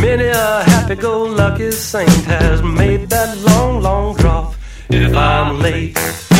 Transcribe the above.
Many a happy-go-lucky saint has made that long, long drop. If I'm late,